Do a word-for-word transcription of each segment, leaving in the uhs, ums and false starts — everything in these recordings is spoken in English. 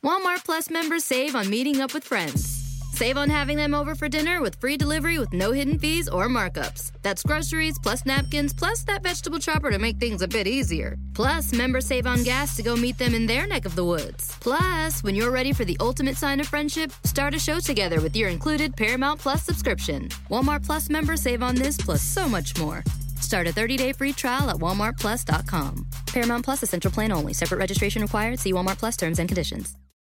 Walmart Plus members save on meeting up with friends. Save on having them over for dinner with free delivery with no hidden fees or markups. That's groceries, plus napkins, plus that vegetable chopper to make things a bit easier. Plus, members save on gas to go meet them in their neck of the woods. Plus, when you're ready for the ultimate sign of friendship, start a show together with your included Paramount Plus subscription. Walmart Plus members save on this plus so much more. Start a thirty-day free trial at walmart plus dot com. Paramount Plus Essential Plan only. Separate registration required. See Walmart Plus terms and conditions.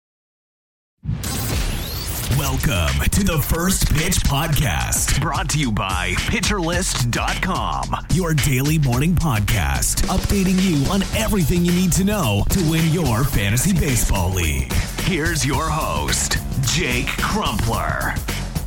Welcome to the First Pitch Podcast, brought to you by pitcher list dot com, your daily morning podcast, updating you on everything you need to know to win your fantasy baseball league. Here's your host, Jake Crumpler.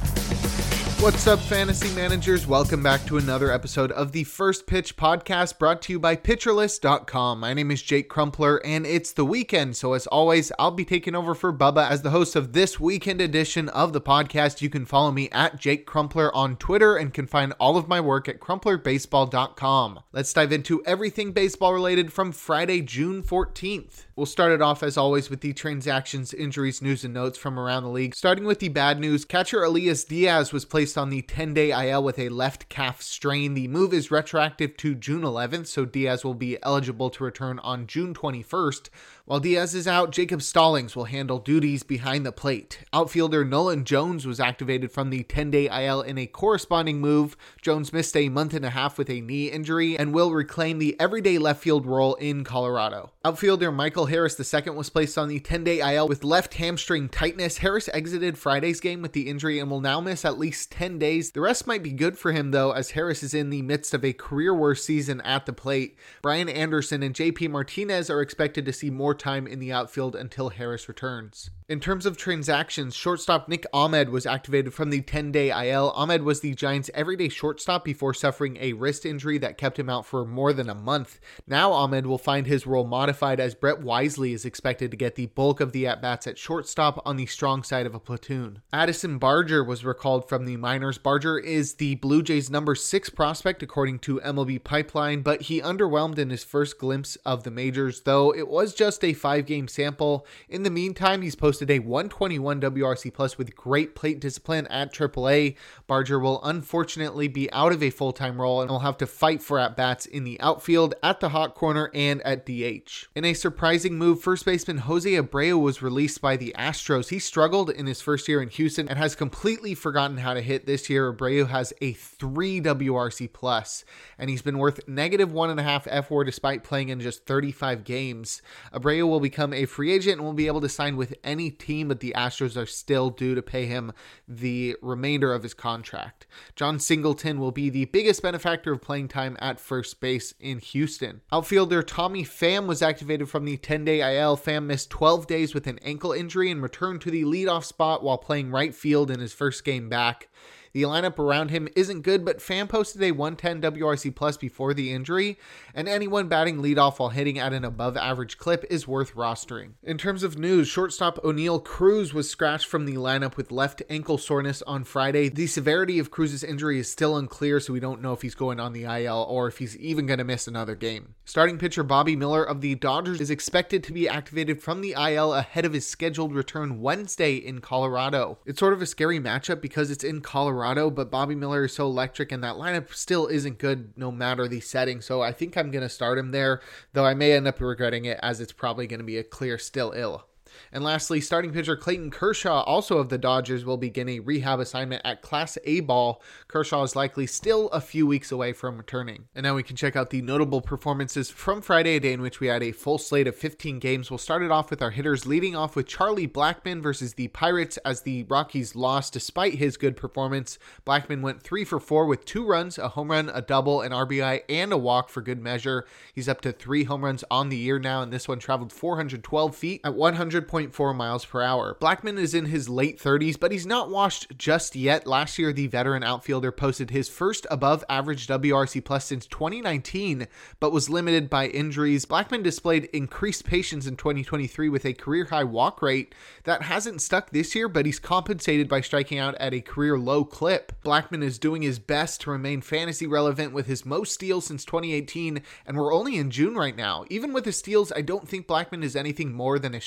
What's up, fantasy managers? Welcome back to another episode of the First Pitch Podcast, brought to you by pitcher list dot com. My name is Jake Crumpler, and it's the weekend, so as always, I'll be taking over for Bubba as the host of this weekend edition of the podcast. You can follow me at Jake Crumpler on Twitter and can find all of my work at crumpler baseball dot com. Let's dive into everything baseball related from Friday, June fourteenth. We'll start it off, as always, with the transactions, injuries, news, and notes from around the league. Starting with the bad news, catcher Elias Diaz was placed on the ten-day I L with a left calf strain. The move is retroactive to June eleventh, so Diaz will be eligible to return on June twenty-first. While Diaz is out, Jacob Stallings will handle duties behind the plate. Outfielder Nolan Jones was activated from the ten-day I L in a corresponding move. Jones missed a month and a half with a knee injury and will reclaim the everyday left field role in Colorado. Outfielder Michael Harris the second was placed on the ten-day I L with left hamstring tightness. Harris exited Friday's game with the injury and will now miss at least ten days. The rest might be good for him, though, as Harris is in the midst of a career-worst season at the plate. Brian Anderson and J P Martinez are expected to see more time in the outfield until Harris returns. In terms of transactions, shortstop Nick Ahmed was activated from the ten-day I L. Ahmed was the Giants' everyday shortstop before suffering a wrist injury that kept him out for more than a month. Now Ahmed will find his role modified, as Brett Wisely is expected to get the bulk of the at-bats at shortstop on the strong side of a platoon. Addison Barger was recalled from the minors. Barger is the Blue Jays' number six prospect according to M L B Pipeline, but he underwhelmed in his first glimpse of the majors, though it was just a five-game sample. In the meantime, he's posted a one twenty-one W R C plus with great plate discipline at triple A. Barger will unfortunately be out of a full-time role and will have to fight for at-bats in the outfield, at the hot corner, and at D H. In a surprising move, first baseman Jose Abreu was released by the Astros. He struggled in his first year in Houston and has completely forgotten how to hit. This year, Abreu has a three W R C plus, and he's been worth negative one and a half F W A R despite playing in just thirty-five games. Abreu will become a free agent and will be able to sign with any team, but the Astros are still due to pay him the remainder of his contract. John Singleton will be the biggest benefactor of playing time at first base in Houston. Outfielder Tommy Pham was activated from the ten-day I L. Pham missed twelve days with an ankle injury and returned to the leadoff spot while playing right field in his first game back. The lineup around him isn't good, but Pham posted a one ten W R C plus before the injury, and anyone batting leadoff while hitting at an above-average clip is worth rostering. In terms of news, shortstop O'Neal Cruz was scratched from the lineup with left ankle soreness on Friday. The severity of Cruz's injury is still unclear, so we don't know if he's going on the I L or if he's even going to miss another game. Starting pitcher Bobby Miller of the Dodgers is expected to be activated from the I L ahead of his scheduled return Wednesday in Colorado. It's sort of a scary matchup because it's in Colorado, but Bobby Miller is so electric and that lineup still isn't good no matter the setting, so I think I'm going to start him there, though I may end up regretting it as it's probably going to be a clear still ill. And lastly, starting pitcher Clayton Kershaw, also of the Dodgers, will begin a rehab assignment at Class A ball. Kershaw is likely still a few weeks away from returning. And now we can check out the notable performances from Friday, a day in which we had a full slate of fifteen games. We'll start it off with our hitters, leading off with Charlie Blackmon versus the Pirates as the Rockies lost despite his good performance. Blackmon went three for four with two runs, a home run, a double, an R B I, and a walk for good measure. He's up to three home runs on the year now, and this one traveled four hundred twelve feet at one hundred point four miles per hour. Blackmon is in his late thirties, but he's not washed just yet. Last year, the veteran outfielder posted his first above average W R C plus since twenty nineteen, but was limited by injuries. Blackmon displayed increased patience in twenty twenty-three with a career high walk rate that hasn't stuck this year, but he's compensated by striking out at a career low clip. Blackmon is doing his best to remain fantasy relevant with his most steals since twenty eighteen, and we're only in June right now. Even with his steals, I don't think Blackmon is anything more than a streamer.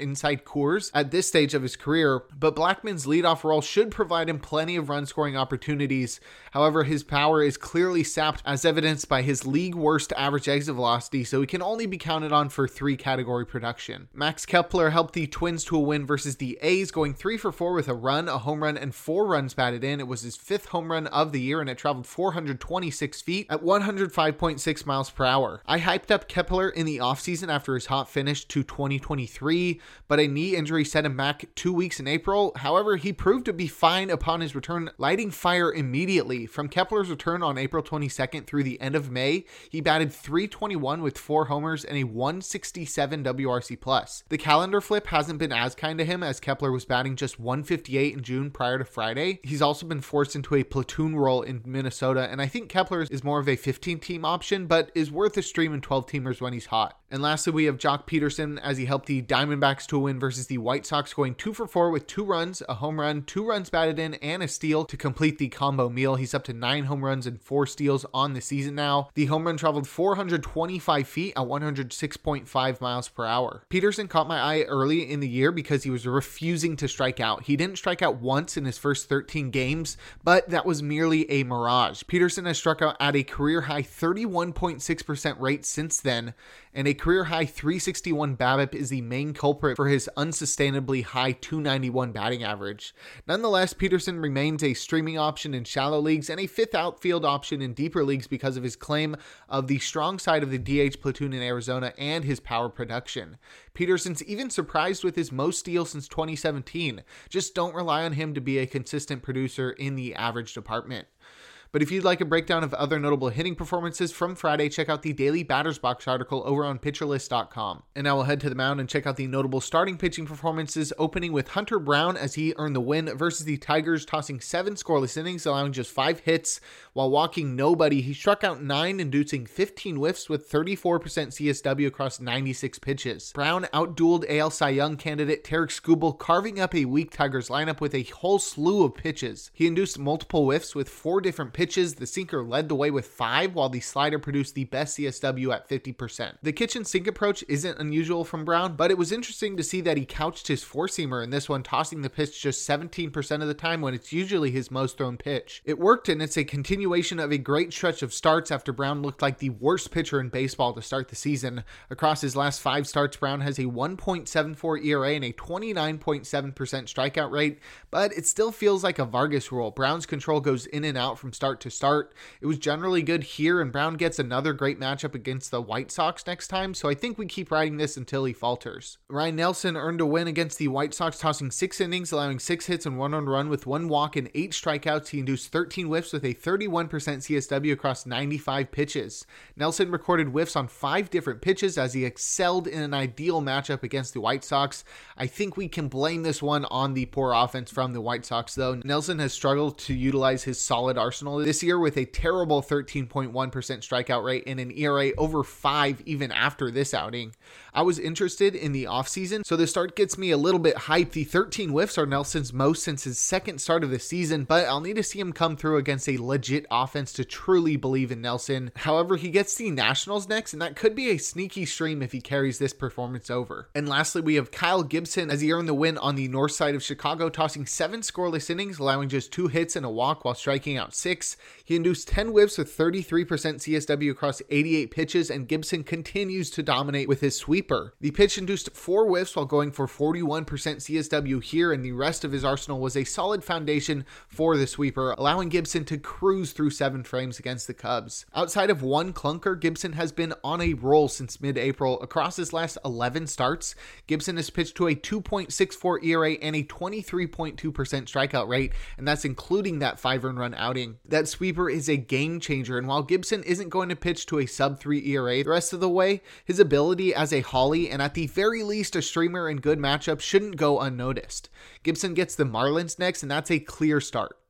inside Coors at this stage of his career, but Blackmon's leadoff role should provide him plenty of run scoring opportunities. However, his power is clearly sapped as evidenced by his league worst average exit velocity, so he can only be counted on for three category production. Max Kepler helped the Twins to a win versus the A's, going three for four with a run, a home run, and four runs batted in. It was his fifth home run of the year, and it traveled four hundred twenty-six feet at one hundred five point six miles per hour. I hyped up Kepler in the offseason after his hot finish to twenty twenty-three, but a knee injury set him back two weeks in April. However, he proved to be fine upon his return, lighting fire immediately. From Kepler's return on April twenty-second through the end of May, he batted three twenty-one with four homers and a one sixty-seven W R C plus. The calendar flip hasn't been as kind to him, as Kepler was batting just one fifty-eight in June prior to Friday. He's also been forced into a platoon role in Minnesota, and I think Kepler is more of a fifteen team option, but is worth a stream in twelve teamers when he's hot. And lastly, we have Jock Peterson as he helped the Diamondbacks to a win versus the White Sox, going two for four with two runs, a home run, two runs batted in, and a steal to complete the combo meal. He's up to nine home runs and four steals on the season now. The home run traveled four hundred twenty-five feet at one hundred six point five miles per hour. Peterson caught my eye early in the year because he was refusing to strike out. He didn't strike out once in his first thirteen games, but that was merely a mirage. Peterson has struck out at a career high thirty-one point six percent rate since then, and a career high three sixty-one BABIP is the main culprit for his unsustainably high two ninety-one batting average. Nonetheless, Peterson remains a streaming option in shallow leagues and a fifth outfield option in deeper leagues because of his claim of the strong side of the D H platoon in Arizona and his power production. Peterson's even surprised with his most steals since twenty seventeen. Just don't rely on him to be a consistent producer in the average department. But if you'd like a breakdown of other notable hitting performances from Friday, check out the Daily Batters Box article over on pitcher list dot com. And now we'll head to the mound and check out the notable starting pitching performances, opening with Hunter Brown as he earned the win versus the Tigers, tossing seven scoreless innings, allowing just five hits while walking nobody. He struck out nine, inducing fifteen whiffs with thirty-four percent C S W across ninety-six pitches. Brown outdueled A L Cy Young candidate Tarik Skubal, carving up a weak Tigers lineup with a whole slew of pitches. He induced multiple whiffs with four different pitches. The sinker led the way with five, while the slider produced the best C S W at fifty percent. The kitchen sink approach isn't unusual from Brown, but it was interesting to see that he couched his four-seamer in this one, tossing the pitch just seventeen percent of the time when it's usually his most thrown pitch. It worked, and it's a continuation of a great stretch of starts after Brown looked like the worst pitcher in baseball to start the season. Across his last five starts, Brown has a one point seven four E R A and a twenty-nine point seven percent strikeout rate, but it still feels like a Vargas rule. Brown's control goes in and out from start to start. It was generally good here, and Brown gets another great matchup against the White Sox next time, so I think we keep riding this until he falters. Ryan Nelson earned a win against the White Sox, tossing six innings, allowing six hits and one earned run with one walk and eight strikeouts. He induced thirteen whiffs with a thirty-one percent C S W across ninety-five pitches. Nelson recorded whiffs on five different pitches as he excelled in an ideal matchup against the White Sox. I think we can blame this one on the poor offense from the White Sox, though. Nelson has struggled to utilize his solid arsenal this year with a terrible thirteen point one percent strikeout rate and an E R A over five even after this outing. I was interested in the offseason, so the start gets me a little bit hyped. The thirteen whiffs are Nelson's most since his second start of the season, but I'll need to see him come through against a legit offense to truly believe in Nelson. However, he gets the Nationals next, and that could be a sneaky stream if he carries this performance over. And lastly, we have Kyle Gibson as he earned the win on the north side of Chicago, tossing seven scoreless innings, allowing just two hits and a walk while striking out six. He induced ten whiffs with thirty-three percent C S W across eighty-eight pitches, and Gibson continues to dominate with his sweeper. The pitch induced four whiffs while going for forty-one percent C S W here, and the rest of his arsenal was a solid foundation for the sweeper, allowing Gibson to cruise through seven frames against the Cubs. Outside of one clunker, Gibson has been on a roll since mid-April. Across his last eleven starts, Gibson has pitched to a two point six four E R A and a twenty-three point two percent strikeout rate, and that's including that five earned run outing. That sweeper is a game changer, and while Gibson isn't going to pitch to a sub three E R A the rest of the way, his ability as a Holly and at the very least a streamer in good matchups shouldn't go unnoticed. Gibson gets the Marlins next, and that's a clear start.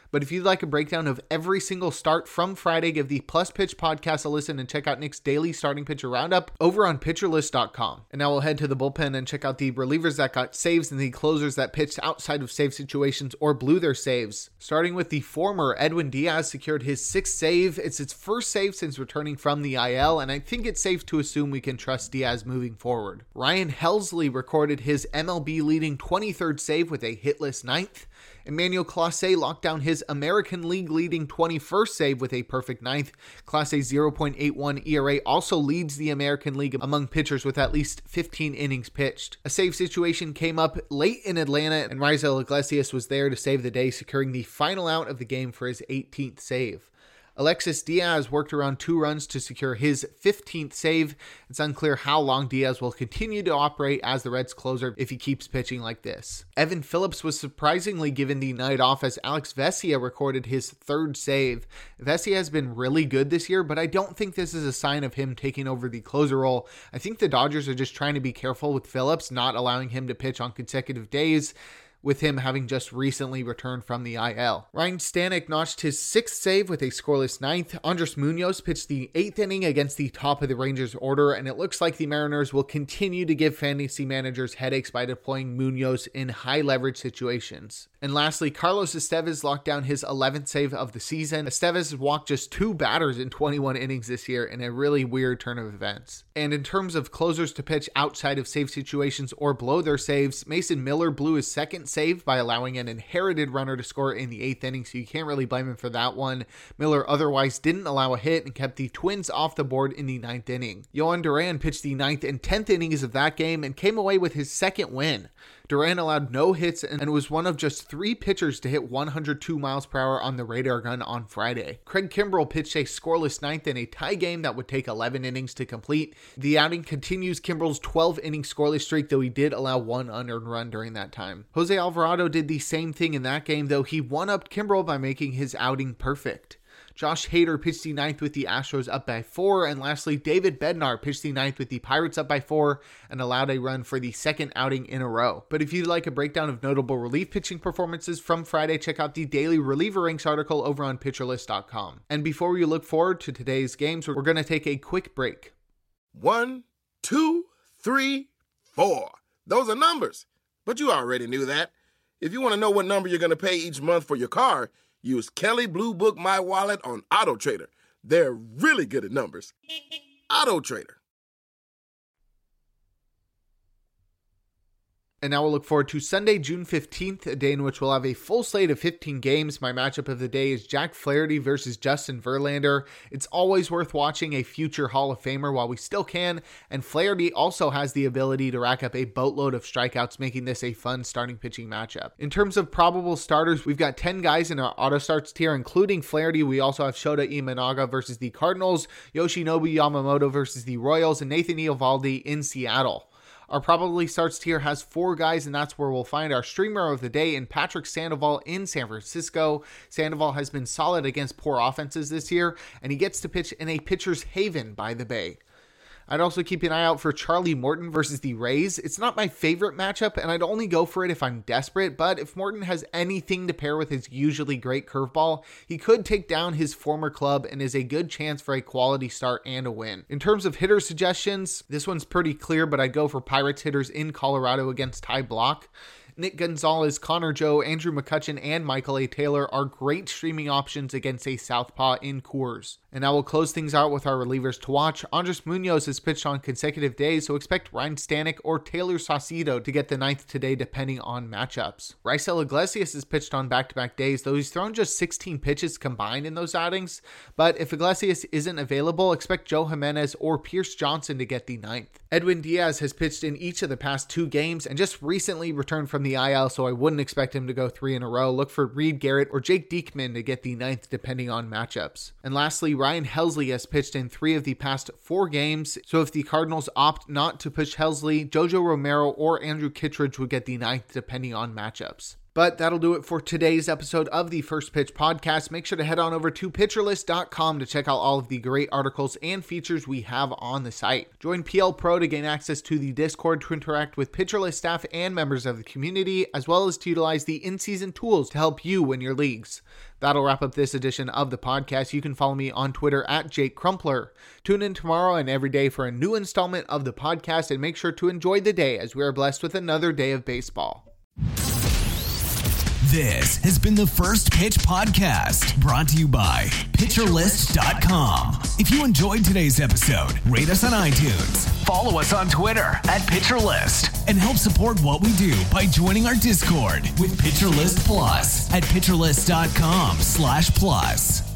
But if you'd like a breakdown of every single start from Friday, give the Plus Pitch podcast a listen and check out Nick's daily starting pitcher roundup over on pitcher list dot com. And now we'll head to the bullpen and check out the relievers that got saves and the closers that pitched outside of save situations or blew their saves. Starting with the former, Edwin Diaz secured his sixth save. It's his first save since returning from the I L, and I think it's safe to assume we can trust Diaz moving forward. Ryan Helsley recorded his M L B leading twenty-third save with a hitless ninth. Emmanuel Clase locked down his American League leading twenty-first save with a perfect ninth. Clase's zero point eight one E R A also leads the American League among pitchers with at least fifteen innings pitched. A save situation came up late in Atlanta, and Raisel Iglesias was there to save the day, securing the final out of the game for his eighteenth save. Alexis Diaz worked around two runs to secure his fifteenth save. It's unclear how long Diaz will continue to operate as the Reds closer if he keeps pitching like this. Evan Phillips was surprisingly given the night off as Alex Vesia recorded his third save. Vesia has been really good this year, but I don't think this is a sign of him taking over the closer role. I think the Dodgers are just trying to be careful with Phillips, not allowing him to pitch on consecutive days, with him having just recently returned from the I L. Ryan Stanek notched his sixth save with a scoreless ninth. Andres Munoz pitched the eighth inning against the top of the Rangers order, and it looks like the Mariners will continue to give fantasy managers headaches by deploying Munoz in high leverage situations. And lastly, Carlos Estevez locked down his eleventh save of the season. Estevez has walked just two batters in twenty-one innings this year in a really weird turn of events. And in terms of closers to pitch outside of save situations or blow their saves, Mason Miller blew his second save by allowing an inherited runner to score in the eighth inning, so you can't really blame him for that one. Miller otherwise didn't allow a hit and kept the Twins off the board in the ninth inning. Yohan Duran pitched the ninth and tenth innings of that game and came away with his second win. Duran allowed no hits and was one of just three pitchers to hit one hundred two miles per hour on the radar gun on Friday. Craig Kimbrell pitched a scoreless ninth in a tie game that would take eleven innings to complete. The outing continues Kimbrell's twelve inning scoreless streak, though he did allow one unearned run during that time. Jose Alvarado did the same thing in that game, though he one-upped Kimbrell by making his outing perfect. Josh Hader pitched the ninth with the Astros up by four, and lastly, David Bednar pitched the ninth with the Pirates up by four and allowed a run for the second outing in a row. But if you'd like a breakdown of notable relief pitching performances from Friday, check out the daily reliever ranks article over on pitcher list dot com. And before we look forward to today's games, we're going to take a quick break. One, two, three, four. Those are numbers, but you already knew that. If you want to know what number you're going to pay each month for your car, use Kelley Blue Book My Wallet on Auto Trader. They're really good at numbers. Auto Trader. And now we'll look forward to Sunday, June fifteenth, a day in which we'll have a full slate of fifteen games. My matchup of the day is Jack Flaherty versus Justin Verlander. It's always worth watching a future Hall of Famer while we still can, and Flaherty also has the ability to rack up a boatload of strikeouts, making this a fun starting pitching matchup. In terms of probable starters, we've got ten guys in our auto starts tier, including Flaherty. We also have Shota Imanaga versus the Cardinals, Yoshinobu Yamamoto versus the Royals, and Nathan Eovaldi in Seattle. Our probably starts tier has four guys, and that's where we'll find our streamer of the day in Patrick Sandoval in San Francisco. Sandoval has been solid against poor offenses this year, and he gets to pitch in a pitcher's haven by the Bay. I'd also keep an eye out for Charlie Morton versus the Rays. It's not my favorite matchup, and I'd only go for it if I'm desperate, but if Morton has anything to pair with his usually great curveball, he could take down his former club and is a good chance for a quality start and a win. In terms of hitter suggestions, this one's pretty clear, but I'd go for Pirates hitters in Colorado against Ty Blach. Nick Gonzalez, Connor Joe, Andrew McCutchen, and Michael A. Taylor are great streaming options against a southpaw in Coors. And now we'll close things out with our relievers to watch. Andres Munoz has pitched on consecutive days, so expect Ryan Stanek or Taylor Saucedo to get the ninth today depending on matchups. Raisel Iglesias has pitched on back-to-back days, though he's thrown just sixteen pitches combined in those outings. But if Iglesias isn't available, expect Joe Jimenez or Pierce Johnson to get the ninth. Edwin Diaz has pitched in each of the past two games and just recently returned from the I L, so I wouldn't expect him to go three in a row. Look for Reed Garrett or Jake Diekman to get the ninth depending on matchups. And lastly, Ryan Helsley has pitched in three of the past four games, so if the Cardinals opt not to push Helsley, Jojo Romero or Andrew Kittredge would get the ninth depending on matchups. But that'll do it for today's episode of the First Pitch Podcast. Make sure to head on over to pitcher list dot com to check out all of the great articles and features we have on the site. Join P L Pro to gain access to the Discord to interact with PitcherList staff and members of the community, as well as to utilize the in-season tools to help you win your leagues. That'll wrap up this edition of the podcast. You can follow me on Twitter at Jake Crumpler. Tune in tomorrow and every day for a new installment of the podcast, and make sure to enjoy the day as we are blessed with another day of baseball. This has been the First Pitch Podcast, brought to you by pitcher list dot com. If you enjoyed today's episode, rate us on iTunes, follow us on Twitter at PitcherList, and help support what we do by joining our Discord with PitcherList Plus at pitcher list dot com slash plus.